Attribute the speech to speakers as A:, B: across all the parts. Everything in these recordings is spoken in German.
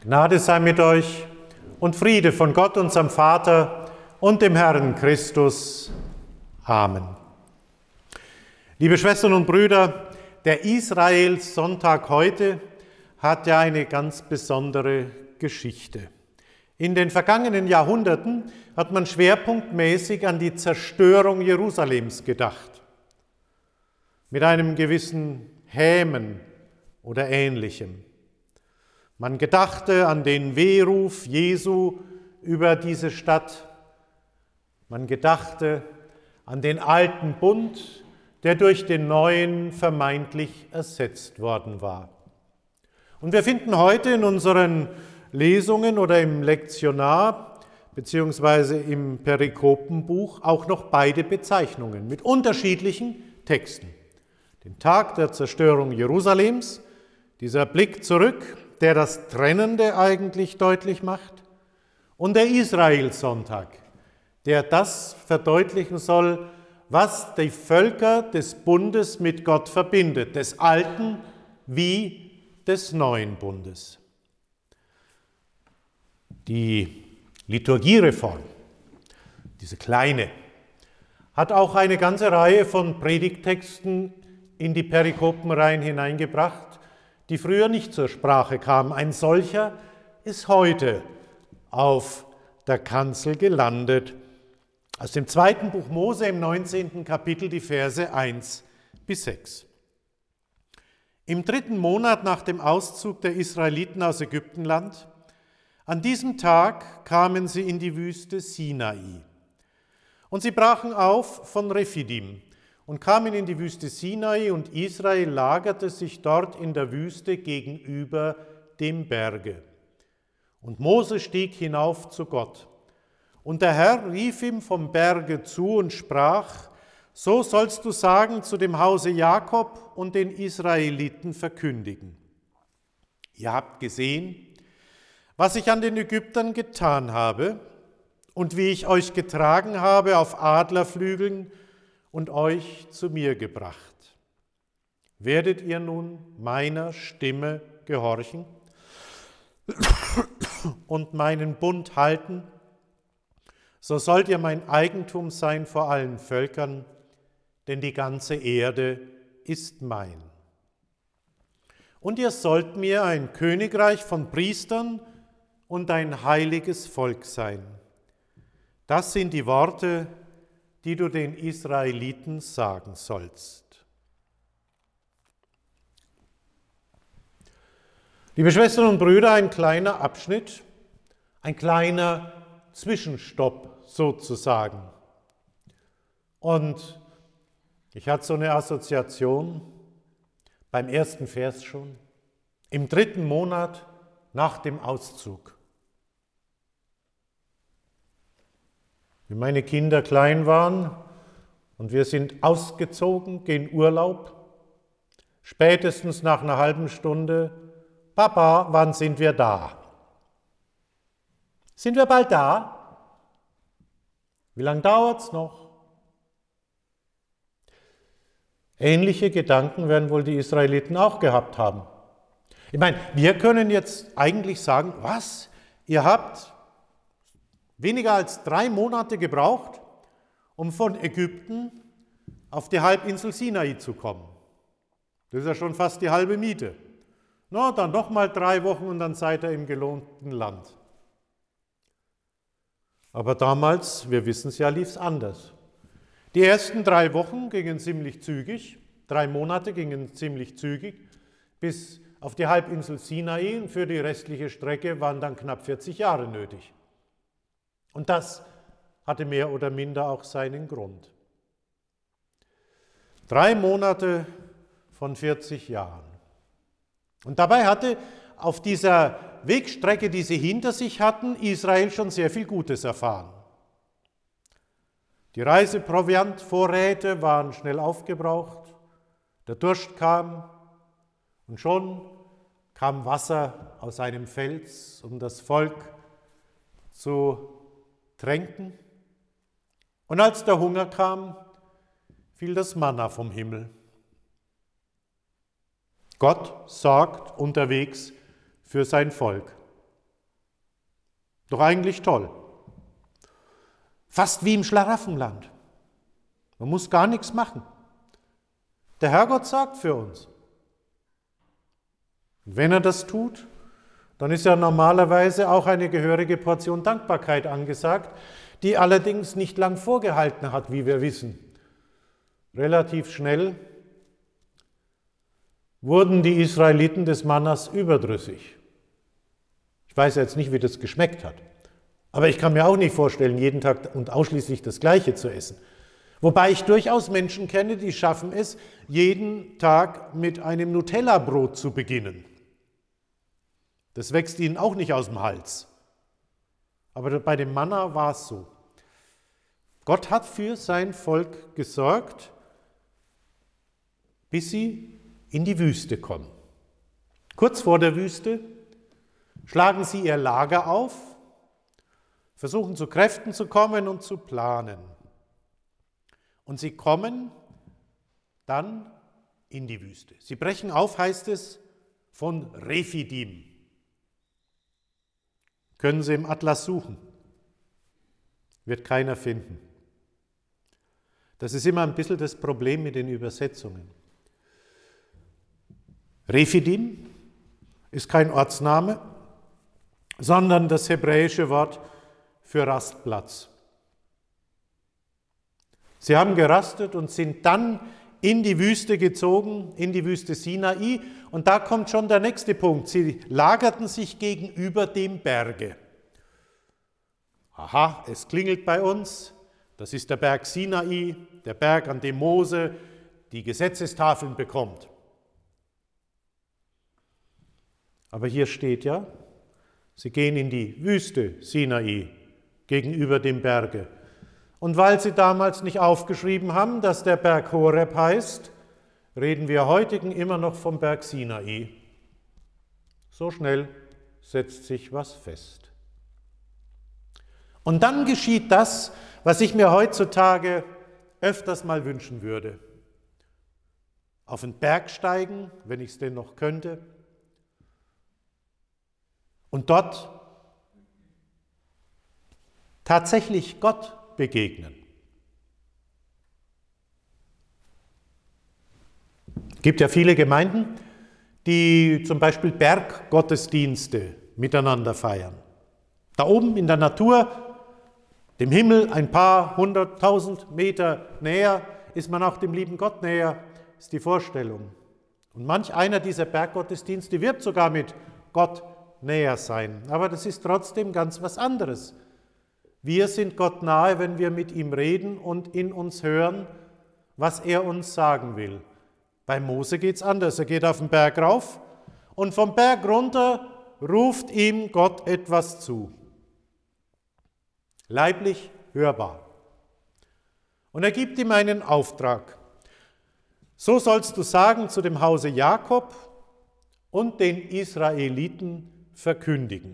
A: Gnade sei mit euch und Friede von Gott, unserem Vater und dem Herrn Christus. Amen. Liebe Schwestern und Brüder, der Israels-Sonntag heute hat ja eine ganz besondere Geschichte. In den vergangenen Jahrhunderten hat man schwerpunktmäßig an die Zerstörung Jerusalems gedacht. Mit einem gewissen Hämen oder Ähnlichem. Man gedachte an den Wehruf Jesu über diese Stadt. Man gedachte an den alten Bund, der durch den neuen vermeintlich ersetzt worden war. Und wir finden heute in unseren Lesungen oder im Lektionar beziehungsweise im Perikopenbuch auch noch beide Bezeichnungen mit unterschiedlichen Texten. Den Tag der Zerstörung Jerusalems, dieser Blick zurück, der das Trennende eigentlich deutlich macht, und der Israel-Sonntag, der das verdeutlichen soll, was die Völker des Bundes mit Gott verbindet, des alten wie des neuen Bundes. Die Liturgiereform, diese kleine, hat auch eine ganze Reihe von Predigttexten in die Perikopenreihen hineingebracht, die früher nicht zur Sprache kamen. Ein solcher ist heute auf der Kanzel gelandet. Aus dem 2. Buch Mose im 19. Kapitel die Verse 1 bis 6. Im 3. Monat nach dem Auszug der Israeliten aus Ägyptenland, an diesem Tag kamen sie in die Wüste Sinai. Und sie brachen auf von Rephidim und kamen in die Wüste Sinai, und Israel lagerte sich dort in der Wüste gegenüber dem Berge. Und Mose stieg hinauf zu Gott. Und der Herr rief ihm vom Berge zu und sprach: So sollst du sagen zu dem Hause Jakob und den Israeliten verkündigen: Ihr habt gesehen, was ich an den Ägyptern getan habe und wie ich euch getragen habe auf Adlerflügeln und euch zu mir gebracht. Werdet ihr nun meiner Stimme gehorchen und meinen Bund halten, so sollt ihr mein Eigentum sein vor allen Völkern, denn die ganze Erde ist mein. Und ihr sollt mir ein Königreich von Priestern und ein heiliges Volk sein. Das sind die Worte, die du den Israeliten sagen sollst. Liebe Schwestern und Brüder, ein kleiner Abschnitt, ein kleiner Zwischenstopp sozusagen. Und ich hatte so eine Assoziation beim ersten Vers schon, im 3. Monat nach dem Auszug. Wie meine Kinder klein waren und wir sind ausgezogen, gehen Urlaub, spätestens nach einer halben Stunde: Papa, wann sind wir da? Sind wir bald da? Wie lange dauert es noch? Ähnliche Gedanken werden wohl die Israeliten auch gehabt haben. Ich meine, wir können jetzt eigentlich sagen: Was? Ihr habt weniger als 3 Monate gebraucht, um von Ägypten auf die Halbinsel Sinai zu kommen. Das ist ja schon fast die halbe Miete. Na, dann nochmal 3 Wochen und dann seid ihr im gelohnten Land. Aber damals, wir wissen es ja, lief es anders. Die ersten 3 Wochen gingen ziemlich zügig, 3 Monate gingen ziemlich zügig, bis auf die Halbinsel Sinai, und für die restliche Strecke waren dann knapp 40 Jahre nötig. Und das hatte mehr oder minder auch seinen Grund. 3 Monate von 40 Jahren. Und dabei hatte auf dieser Wegstrecke, die sie hinter sich hatten, Israel schon sehr viel Gutes erfahren. Die Reiseproviantvorräte waren schnell aufgebraucht, der Durst kam und schon kam Wasser aus einem Fels, um das Volk zu tränken. Und als der Hunger kam, fiel das Manna vom Himmel. Gott sorgt unterwegs für sein Volk. Doch eigentlich toll. Fast wie im Schlaraffenland. Man muss gar nichts machen. Der Herrgott sorgt für uns. Und wenn er das tut, dann ist ja normalerweise auch eine gehörige Portion Dankbarkeit angesagt, die allerdings nicht lang vorgehalten hat, wie wir wissen. Relativ schnell wurden die Israeliten des Mannas überdrüssig. Ich weiß jetzt nicht, wie das geschmeckt hat, aber ich kann mir auch nicht vorstellen, jeden Tag und ausschließlich das Gleiche zu essen. Wobei ich durchaus Menschen kenne, die schaffen es, jeden Tag mit einem Nutella-Brot zu beginnen. Das wächst ihnen auch nicht aus dem Hals. Aber bei dem Manna war es so. Gott hat für sein Volk gesorgt, bis sie in die Wüste kommen. Kurz vor der Wüste schlagen sie ihr Lager auf, versuchen zu Kräften zu kommen und zu planen. Und sie kommen dann in die Wüste. Sie brechen auf, heißt es, von Rephidim. Können Sie im Atlas suchen. Wird keiner finden. Das ist immer ein bisschen das Problem mit den Übersetzungen. Rephidim ist kein Ortsname, sondern das hebräische Wort für Rastplatz. Sie haben gerastet und sind dann in die Wüste gezogen, in die Wüste Sinai. Und da kommt schon der nächste Punkt. Sie lagerten sich gegenüber dem Berge. Aha, es klingelt bei uns. Das ist der Berg Sinai, der Berg, an dem Mose die Gesetzestafeln bekommt. Aber hier steht ja, sie gehen in die Wüste Sinai gegenüber dem Berge. Und weil sie damals nicht aufgeschrieben haben, dass der Berg Horeb heißt, reden wir heutigen immer noch vom Berg Sinai. So schnell setzt sich was fest. Und dann geschieht das, was ich mir heutzutage öfters mal wünschen würde. Auf den Berg steigen, wenn ich es denn noch könnte, und dort tatsächlich Gott begegnen. Es gibt ja viele Gemeinden, die zum Beispiel Berggottesdienste miteinander feiern. Da oben in der Natur, dem Himmel, ein paar 100.000 Meter näher, ist man auch dem lieben Gott näher, ist die Vorstellung. Und manch einer dieser Berggottesdienste wirbt sogar mit Gott näher sein. Aber das ist trotzdem ganz was anderes. Wir sind Gott nahe, wenn wir mit ihm reden und in uns hören, was er uns sagen will. Bei Mose geht es anders. Er geht auf den Berg rauf und vom Berg runter ruft ihm Gott etwas zu. Leiblich hörbar. Und er gibt ihm einen Auftrag. So sollst du sagen zu dem Hause Jakob und den Israeliten verkündigen.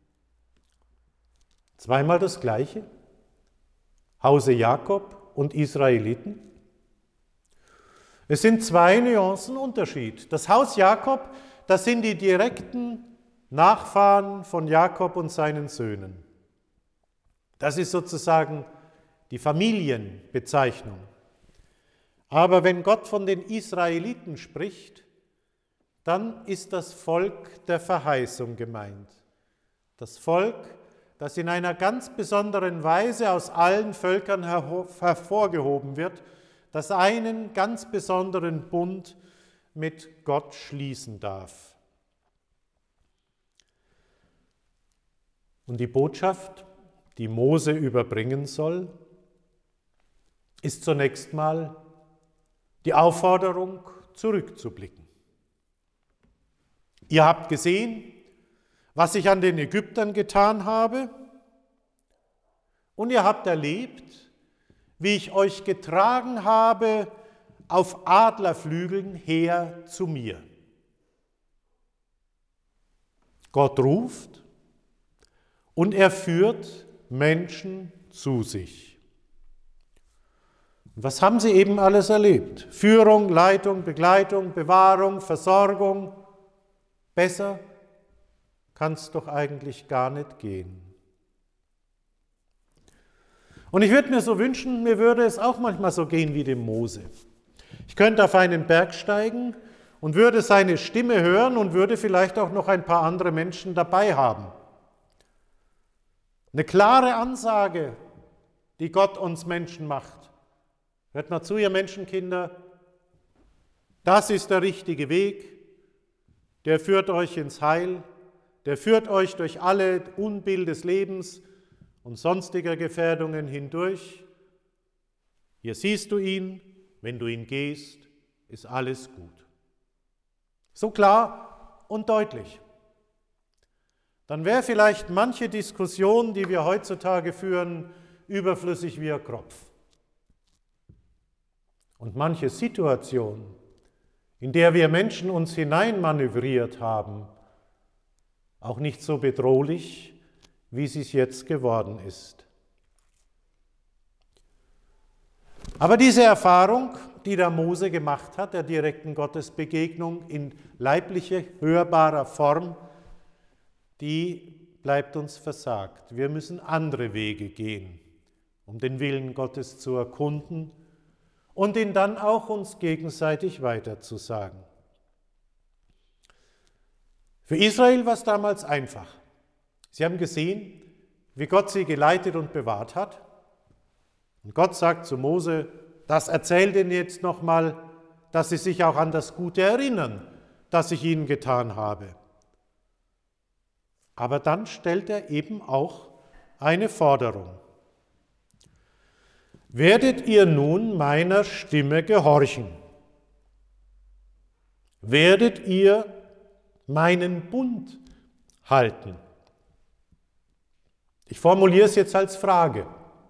A: Zweimal das Gleiche. Hause Jakob und Israeliten. Es sind zwei Nuancen Unterschied. Das Haus Jakob, das sind die direkten Nachfahren von Jakob und seinen Söhnen. Das ist sozusagen die Familienbezeichnung. Aber wenn Gott von den Israeliten spricht, dann ist das Volk der Verheißung gemeint. Das Volk, das in einer ganz besonderen Weise aus allen Völkern hervorgehoben wird, das einen ganz besonderen Bund mit Gott schließen darf. Und die Botschaft, die Mose überbringen soll, ist zunächst mal die Aufforderung, zurückzublicken. Ihr habt gesehen, was ich an den Ägyptern getan habe, und ihr habt erlebt, wie ich euch getragen habe auf Adlerflügeln her zu mir. Gott ruft und er führt Menschen zu sich. Was haben sie eben alles erlebt? Führung, Leitung, Begleitung, Bewahrung, Versorgung. Besser kann es doch eigentlich gar nicht gehen. Und ich würde mir so wünschen, mir würde es auch manchmal so gehen wie dem Mose. Ich könnte auf einen Berg steigen und würde seine Stimme hören und würde vielleicht auch noch ein paar andere Menschen dabei haben. Eine klare Ansage, die Gott uns Menschen macht. Hört mal zu, ihr Menschenkinder, das ist der richtige Weg, der führt euch ins Heil, der führt euch durch alle Unbill des Lebens und sonstiger Gefährdungen hindurch. Hier siehst du ihn, wenn du ihn gehst, ist alles gut. So klar und deutlich. Dann wäre vielleicht manche Diskussion, die wir heutzutage führen, überflüssig wie ein Kropf. Und manche Situation, in der wir Menschen uns hineinmanövriert haben, auch nicht so bedrohlich, wie sie es jetzt geworden ist. Aber diese Erfahrung, die der Mose gemacht hat, der direkten Gottesbegegnung in leiblicher, hörbarer Form, die bleibt uns versagt. Wir müssen andere Wege gehen, um den Willen Gottes zu erkunden und ihn dann auch uns gegenseitig weiterzusagen. Für Israel war es damals einfach. Sie haben gesehen, wie Gott sie geleitet und bewahrt hat. Und Gott sagt zu Mose, das erzählt ihnen jetzt nochmal, dass sie sich auch an das Gute erinnern, das ich ihnen getan habe. Aber dann stellt er eben auch eine Forderung. Werdet ihr nun meiner Stimme gehorchen? Werdet ihr meinen Bund halten? Ich formuliere es jetzt als Frage.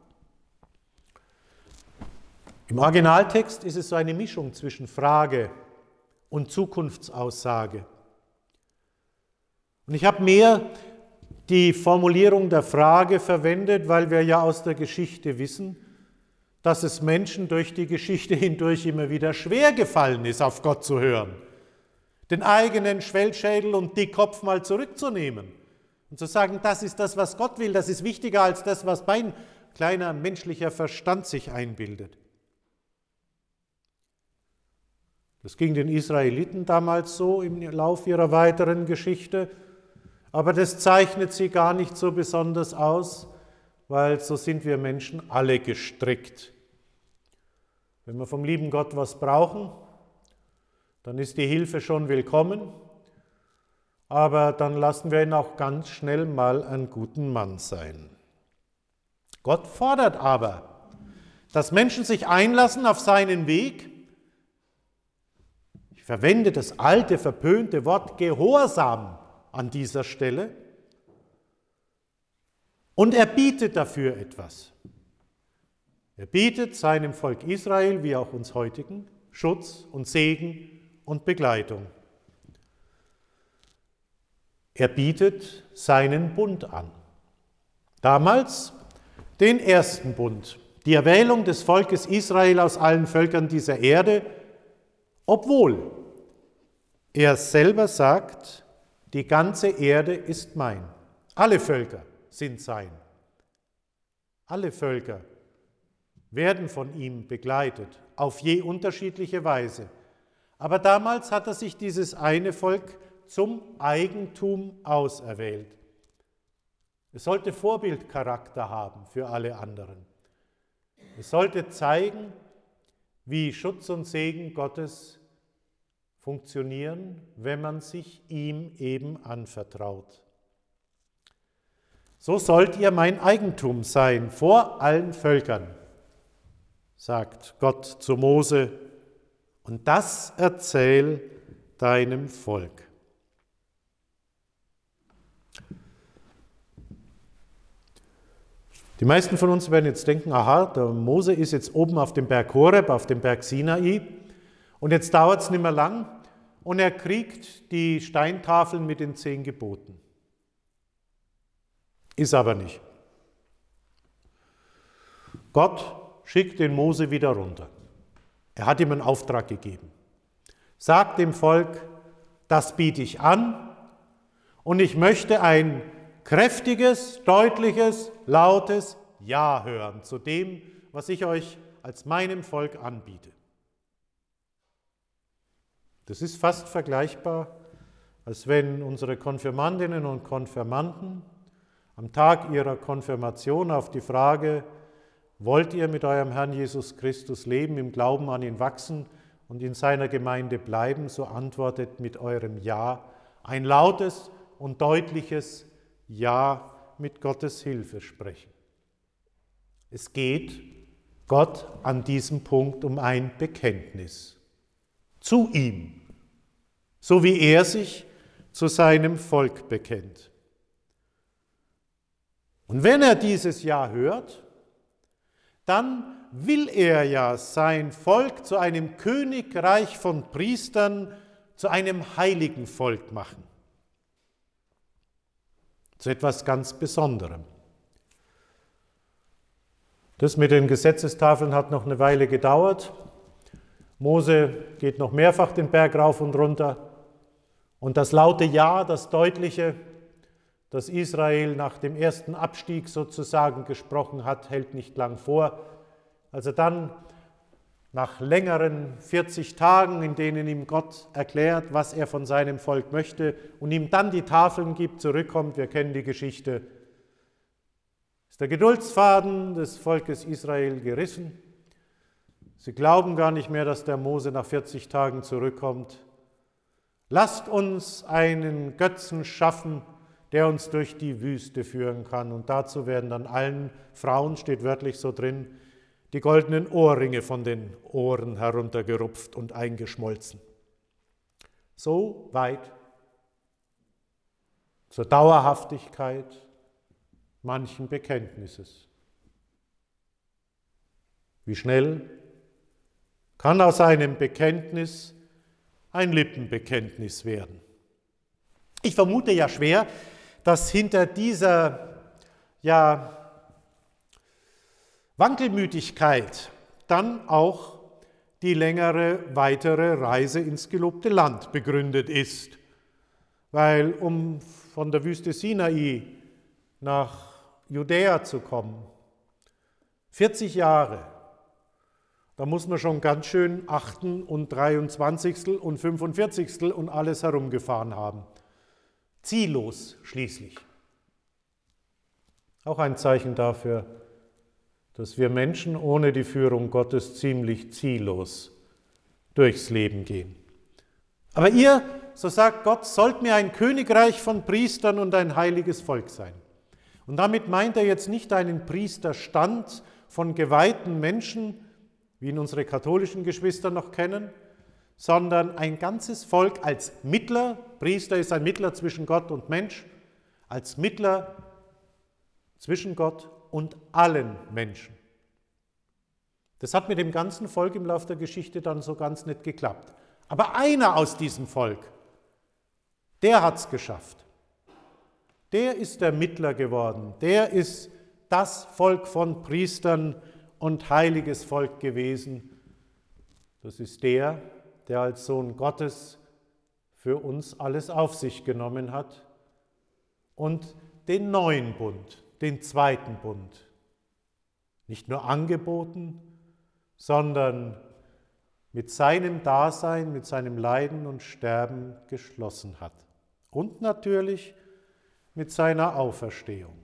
A: Im Originaltext ist es so eine Mischung zwischen Frage und Zukunftsaussage. Und ich habe mehr die Formulierung der Frage verwendet, weil wir ja aus der Geschichte wissen, dass es Menschen durch die Geschichte hindurch immer wieder schwer gefallen ist, auf Gott zu hören, den eigenen Schwellschädel und Dickkopf mal zurückzunehmen und zu sagen, das ist das, was Gott will, das ist wichtiger als das, was mein kleiner menschlicher Verstand sich einbildet. Das ging den Israeliten damals so im Lauf ihrer weiteren Geschichte, aber das zeichnet sie gar nicht so besonders aus, weil so sind wir Menschen alle gestrickt. Wenn wir vom lieben Gott was brauchen, dann ist die Hilfe schon willkommen, aber dann lassen wir ihn auch ganz schnell mal einen guten Mann sein. Gott fordert aber, dass Menschen sich einlassen auf seinen Weg. Ich verwende das alte, verpönte Wort Gehorsam an dieser Stelle. Und er bietet dafür etwas. Er bietet seinem Volk Israel, wie auch uns heutigen, Schutz und Segen und Begleitung. Er bietet seinen Bund an. Damals den ersten Bund, die Erwählung des Volkes Israel aus allen Völkern dieser Erde, obwohl er selber sagt, die ganze Erde ist mein. Alle Völker sind sein. Alle Völker werden von ihm begleitet, auf je unterschiedliche Weise. Aber damals hat er sich dieses eine Volk zum Eigentum auserwählt. Es sollte Vorbildcharakter haben für alle anderen. Es sollte zeigen, wie Schutz und Segen Gottes funktionieren, wenn man sich ihm eben anvertraut. So sollt ihr mein Eigentum sein vor allen Völkern, sagt Gott zu Mose, und das erzähl deinem Volk. Die meisten von uns werden jetzt denken, aha, der Mose ist jetzt oben auf dem Berg Horeb, auf dem Berg Sinai, und jetzt dauert es nicht mehr lang und er kriegt die Steintafeln mit den 10 Geboten. Ist aber nicht. Gott schickt den Mose wieder runter. Er hat ihm einen Auftrag gegeben. Sagt dem Volk, das biete ich an und ich möchte ein kräftiges, deutliches, lautes Ja hören zu dem, was ich euch als meinem Volk anbiete. Das ist fast vergleichbar, als wenn unsere Konfirmandinnen und Konfirmanden am Tag ihrer Konfirmation auf die Frage, wollt ihr mit eurem Herrn Jesus Christus leben, im Glauben an ihn wachsen und in seiner Gemeinde bleiben, so antwortet mit eurem Ja ein lautes und deutliches Ja mit Gottes Hilfe sprechen. Es geht Gott an diesem Punkt um ein Bekenntnis zu ihm, so wie er sich zu seinem Volk bekennt. Und wenn er dieses Ja hört, dann will er ja sein Volk zu einem Königreich von Priestern, zu einem heiligen Volk machen. Zu etwas ganz Besonderem. Das mit den Gesetzestafeln hat noch eine Weile gedauert. Mose geht noch mehrfach den Berg rauf und runter. Und das laute Ja, das deutliche, das Israel nach dem ersten Abstieg sozusagen gesprochen hat, hält nicht lang vor. Als er dann nach längeren 40 Tagen, in denen ihm Gott erklärt, was er von seinem Volk möchte und ihm dann die Tafeln gibt, zurückkommt, wir kennen die Geschichte, ist der Geduldsfaden des Volkes Israel gerissen. Sie glauben gar nicht mehr, dass der Mose nach 40 Tagen zurückkommt. Lasst uns einen Götzen schaffen, der uns durch die Wüste führen kann. Und dazu werden dann allen Frauen, steht wörtlich so drin, die goldenen Ohrringe von den Ohren heruntergerupft und eingeschmolzen. So weit zur Dauerhaftigkeit manchen Bekenntnisses. Wie schnell kann aus einem Bekenntnis ein Lippenbekenntnis werden? Ich vermute ja schwer, dass hinter dieser Wankelmütigkeit dann auch die längere weitere Reise ins gelobte Land begründet ist. Weil um von der Wüste Sinai nach Judäa zu kommen, 40 Jahre, da muss man schon ganz schön 8. und 23. und 45. und alles herumgefahren haben. Ziellos schließlich. Auch ein Zeichen dafür, dass wir Menschen ohne die Führung Gottes ziemlich ziellos durchs Leben gehen. Aber ihr, so sagt Gott, sollt mir ein Königreich von Priestern und ein heiliges Volk sein. Und damit meint er jetzt nicht einen Priesterstand von geweihten Menschen, wie ihn unsere katholischen Geschwister noch kennen, sondern ein ganzes Volk als Mittler. Priester ist ein Mittler zwischen Gott und Mensch, als Mittler zwischen Gott und allen Menschen. Das hat mit dem ganzen Volk im Laufe der Geschichte dann so ganz nicht geklappt. Aber einer aus diesem Volk, der hat es geschafft. Der ist der Mittler geworden. Der ist das Volk von Priestern und heiliges Volk gewesen. Das ist der als Sohn Gottes für uns alles auf sich genommen hat und den neuen Bund, den zweiten Bund, nicht nur angeboten, sondern mit seinem Dasein, mit seinem Leiden und Sterben geschlossen hat. Und natürlich mit seiner Auferstehung.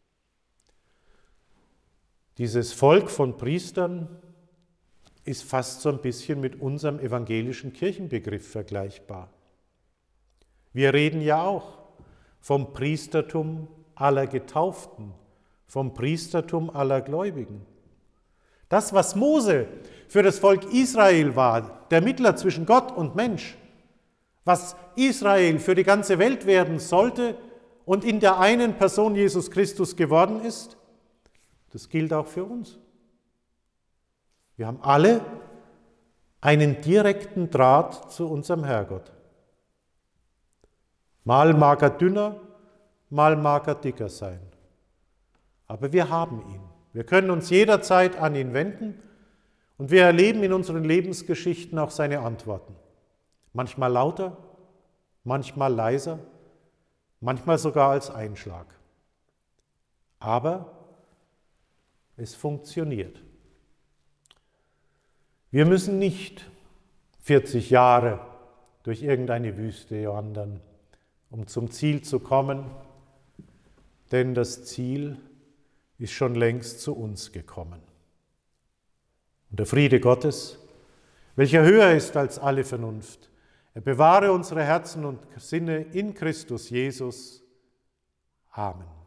A: Dieses Volk von Priestern ist fast so ein bisschen mit unserem evangelischen Kirchenbegriff vergleichbar. Wir reden ja auch vom Priestertum aller Getauften, vom Priestertum aller Gläubigen. Das, was Mose für das Volk Israel war, der Mittler zwischen Gott und Mensch, was Israel für die ganze Welt werden sollte und in der einen Person Jesus Christus geworden ist, das gilt auch für uns. Wir haben alle einen direkten Draht zu unserem Herrgott. Mal mag er dünner, mal mag er dicker sein. Aber wir haben ihn. Wir können uns jederzeit an ihn wenden und wir erleben in unseren Lebensgeschichten auch seine Antworten. Manchmal lauter, manchmal leiser, manchmal sogar als Einschlag. Aber Es funktioniert. Wir müssen nicht 40 Jahre durch irgendeine Wüste wandern, um zum Ziel zu kommen, denn das Ziel ist schon längst zu uns gekommen. Und der Friede Gottes, welcher höher ist als alle Vernunft, er bewahre unsere Herzen und Sinne in Christus Jesus. Amen.